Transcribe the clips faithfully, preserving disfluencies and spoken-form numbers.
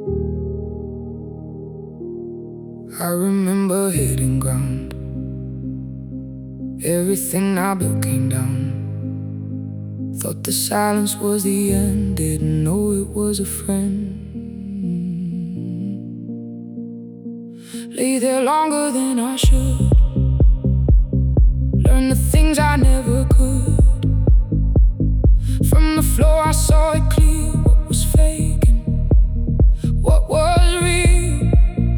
I remember hitting ground. Everything I built came down. Thought the silence was the end, didn't know it was a friend. Lay there longer than I should. Learn the things I never could. From the floor I saw it clear, what was fake and what was real.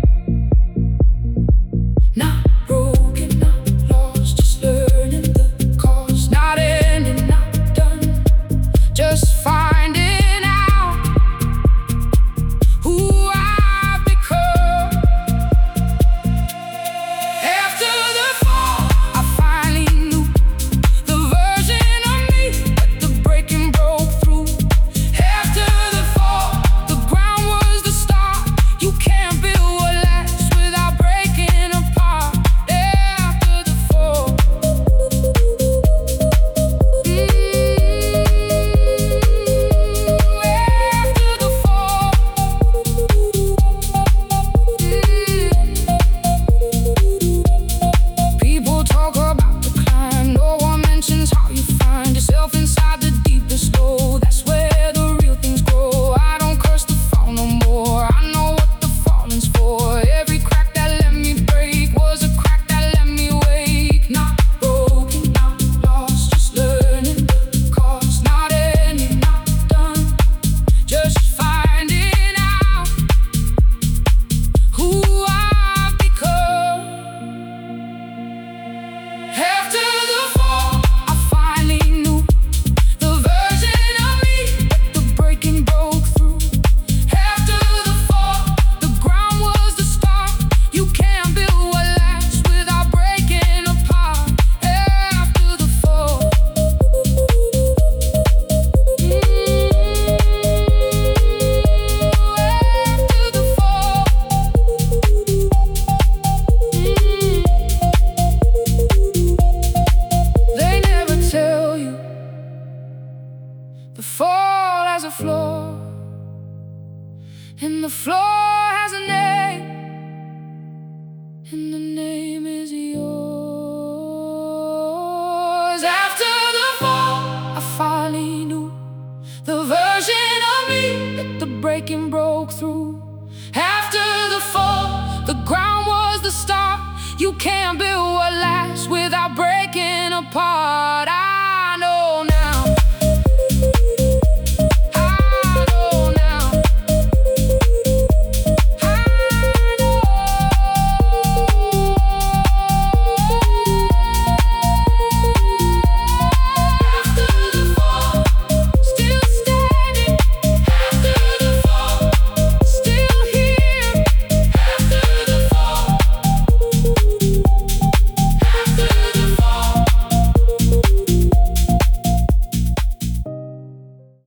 Not broken, not lost, just learning the cause. Not ending, not done, just finding out who I've become. After the fall, I finally knew the version of me that the breaking broke through. After the fall, the ground was the start. You can't build what lasts without breaking apart. After the fall, mm, after the fall, mm. People talk about the climb, no one mentions how you find yourself inside the deepest hole. That's where the real things grow. I don't curse the fall no more. I know what the falling's for. Every crack that let me break was a crack that let me wake. Not broken, not lost, just learning the cause. Not ending, not done, just finding out who I've become. After the fall, I finally knew the version of me that the breaking broke through. After the fall, the ground was the start. You can't build what lasts without breaking apart. After the fall, mm, after the fall, mm. They never tell you the fall has a floor, and the floor has a name, and the name is yours. After the fall, I finally knew the version of me that the breaking broke through. After the fall, the ground was the start. You can't build what lasts without breaking apart. I